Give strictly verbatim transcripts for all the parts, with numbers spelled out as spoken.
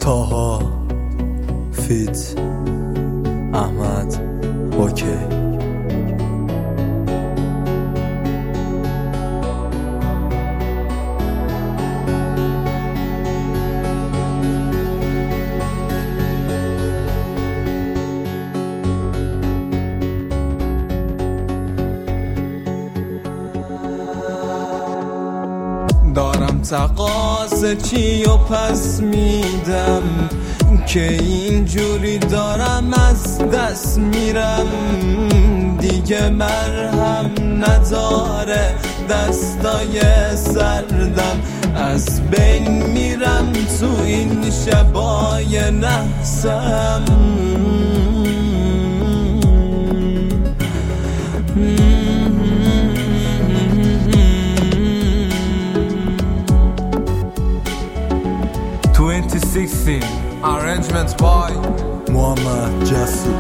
تاها فیت احمد اوکی. دارم تقاضا چی و پس میدم که اینجوری دارم از دست میرم، دیگه مرهم نداره دستای سردم، از بین میرم تو این شبای نحسم. twenty sixteen Arrangement by محمد جسور.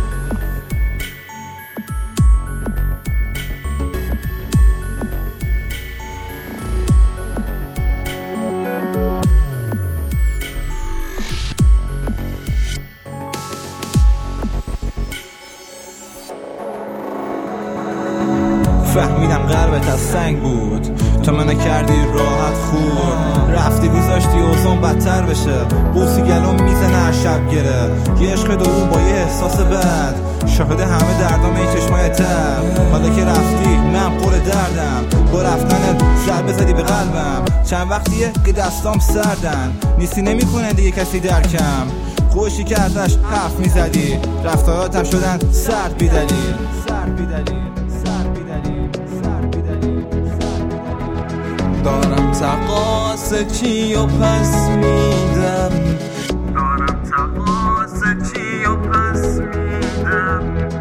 فهمیدم قلبت از سنگ بود، تو منو کردی راحت خور، رفتی گذاشتی اوزان بدتر بشه، بوسی گلوم میزنه از شب گره، یه عشق دو با یه احساس بد، شاهد همه دردام ای چشمای تب، حالا که رفتی من پر دردم، با رفتنت ضربه زدی به قلبم، چند وقتیه که دستام سردن، نیستی نمیکنه دیگه کسی درکم، خوشی که ازش حرف میزدی، رفتاراتم شدن سرد بیدلیل سرد بیدلیل. دارم تقاضا چی و پس میدم، دارم تقاضا چی و پس میدم،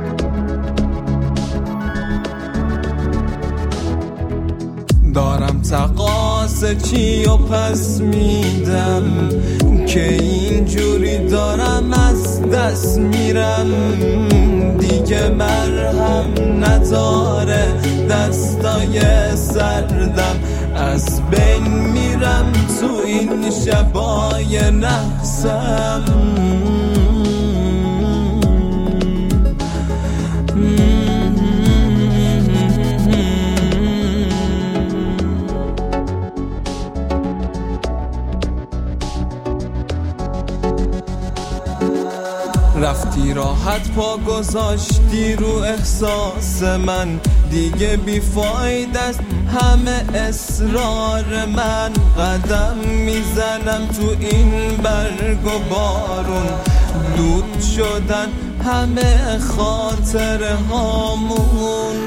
دارم تقاضا چی و پس میدم که اینجوری دارم از دست میرم، دیگه مرهم نداره دستای سردم، از بین میرم تو این شبای نحسم. رفتی راحت پا گذاشتی رو احساس من، دیگه بیفاید است همه اصرار من، قدم میزنم تو این برگ و بارون، دود شدن همه خاطره هامون.